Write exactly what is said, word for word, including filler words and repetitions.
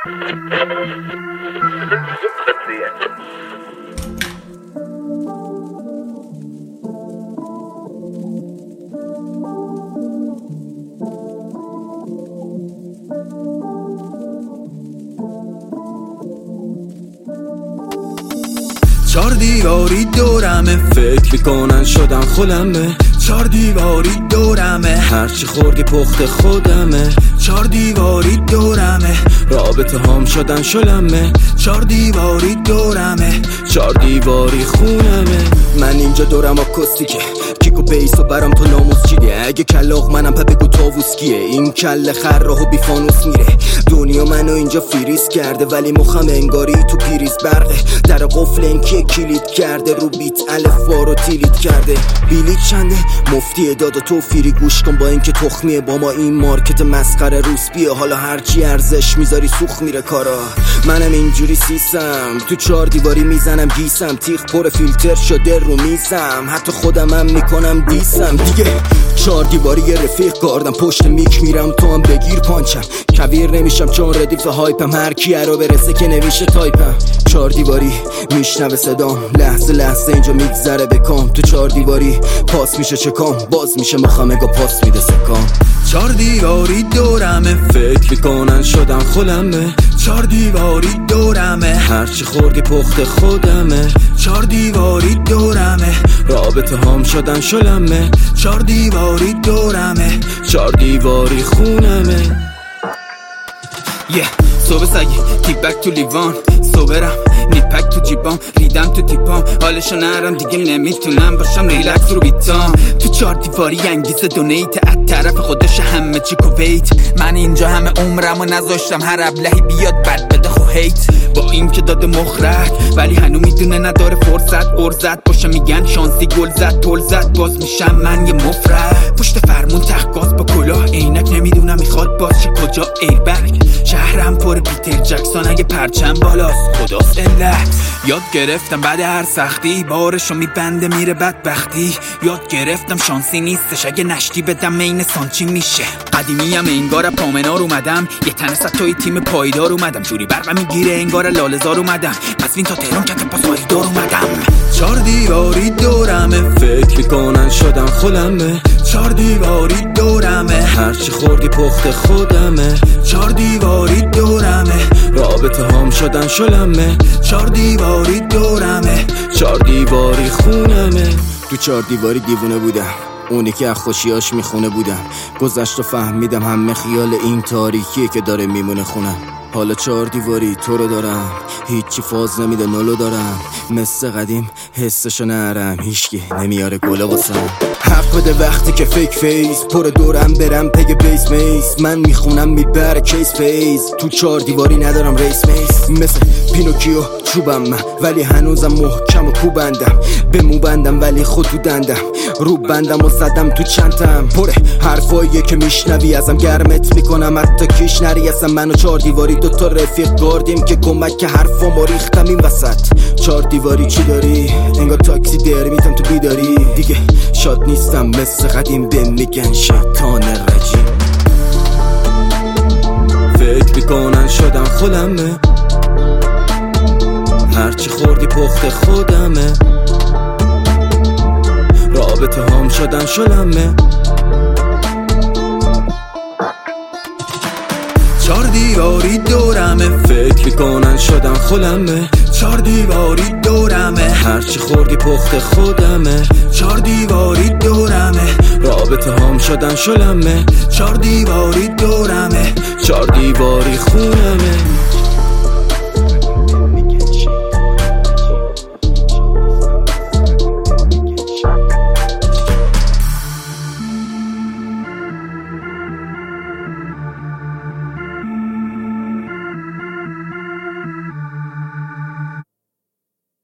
چار دیواری دورمه، فکر میکنن شدم خودمه. چار دیواری دورمه، هرچی خوردی پخت خودمه. چار دیواری دورمه، رابطه هام شدن شلمه. چار دیواری دورمه، چار دیواری خونمه. من اینجا دورم آکوستیکه، کیک و بیس و برام تو ناموس چیده. اگه کلاغ منم پا بگو تاووس کیه. این کل خر راهو بی فانوس میره. دنیا منو اینجا فریز کرده، ولی مخم انگاری تو پیریز برقه. در قفل این که کلید کرده، رو بیت الف وارو تیلید کرده. بیلیت چنده مفتی داد و تو فیری گوش کن، با اینکه تخمیه با ما این مارکت مسخره روس بیه. حالا هرچی ارزش میذاری سوخ میره کارا. منم اینجوری سیسم، تو چار دیواری میزنم گیسم. تیغ پر فیلتر شده رو میزم، حتی خودمم میکنم دیسم دیگه. چار دیواری یه رفیق گاردم، پشت میک میرم تو هم بگیر پانچم. کویر نمیشم چون ردیف هایپم، هر کیه رو برسه که نمیشه تایپم. چار دیواری میشنوه صدام، لحظه لحظه اینجا میگذره بکام. تو چار دیواری پاس میشه چکام، باز میشه مخمگا پاس میده سکام. چار دیواری دورمه، فکر میکنن شدم خودمه. چار دیواری دورمه، هرچی خوردی پخت خودمه. چار دیواری دورمه، رابطه هام شدن شلمه. چار دیواری دورمه، چار دیواری خونمه. یه صبح سگی تیپ بک تو لیوان، صبحرم نیپک تو جیبام، ریدم تو تیپام. حالشو نرم دیگه نمیتونم باشم ریلکس رو بیتام. تو چار دیواری انگیز دونیت، از طرف خودش همه چی کویت. من اینجا همه عمرمو نذاشتم هر ابلهی بیاد بد بده خو هیت. با این که داده مخرک ولی هنو میدونه نداره فرصت. ارزت باشه میگن شانسی گل زد گل زد، باز میشم من یه مفرد. پشت فرمون تخگاز با کلاه عینک، نمیدونم میخواد باز چه کجا ایربگ. شهرم پر پیتر جکسون، اگه پرچم بالاست خداست علت. یاد گرفتم بعد هر سختی بارشو میبنده میره بدبختی. یاد گرفتم شانسی نیستش، اگه نشتی بدم مین سانچی میشه. قدیمیم انگار پامنار اومدم، یه تنه ستای تیم پایدار اومدم. جوری برقم میگیره انگار لالزار اومدم، پس وین تا تهران کت پاس پایدار اومدم. چار دیواری دورمه، فکر میکنن شدم خودمه. چار دیواری دورمه، هرچی خوردی پخت خودمه. چار دیواری دورمه، رابطه هام شدن شلمه. چار دیواری دورمه، چار دیواری خونمه. تو چار دیواری دیوونه بودم، اونی که از خوشیاش میخونه بودم. گذشت و فهمیدم همه خیال این تاریکیه که داره میمونه خونم. حالا چار دیواری تو رو دارم، هیچی فاز نمیده نولو دارم. مثل قدیم حسشو نرم، هیچکی نمیاره گله واسم. حق بده وقتی که فیک فیس پر دورم برم پگ بیس میس. من میخونم میبره کیس فیز، تو چار دیواری ندارم ریس میس. مثل پینوکیو چوبم من ولی هنوزم محکم و کوبندم. به مو بندم ولی خود تو دندم، رو بندم و زدم تو چندم. پره حرفاییه که میشنوی ازم گرمت میکنم، حتی کیش نری اصلا. من و چار دیواری دوتا رفیق گاردیم که کمک که حرفامو ریختم این وسط. چار دیواری چی داری؟ انگار تاکسی در میتم تو بیداری. دیگه شاد نیستم مثل قدیم، به میگن شیطان رجیم. فکر میکنن شدم خودمه، هرچی خوردی پخت خودمه. رابطه هام شدن شلمه. چار دیواری دورمه، فکر میکنن شدم خودمه. چار دیواری دورمه، هرچی خوردی پخت خودمه. چار دیواری دورمه، رابطه هام شدن شلمه. چار دیواری دورمه، چار دیواری خونمه.